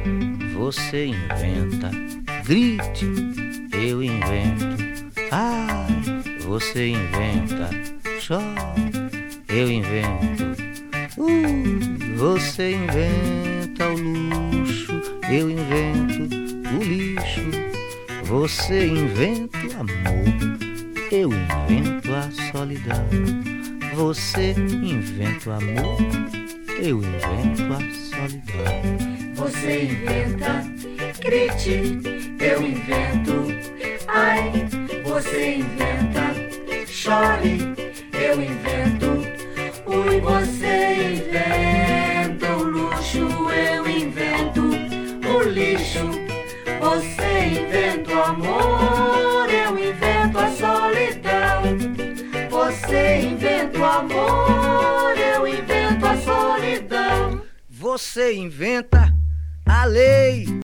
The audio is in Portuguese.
você inventa. Grite, eu invento. Ai, você inventa. Chore, eu invento. Você inventa o luxo, eu invento o lixo. Você inventa o amor, eu invento a solidão. Você inventa o amor, eu invento a solidão. Você inventa, grite, eu invento. Ai, você inventa, chore, eu invento. Ui, você inventa o luxo, eu invento o lixo. Você inventa o amor, eu invento a solidão. Você inventa o amor, eu invento a solidão. Você inventa a lei,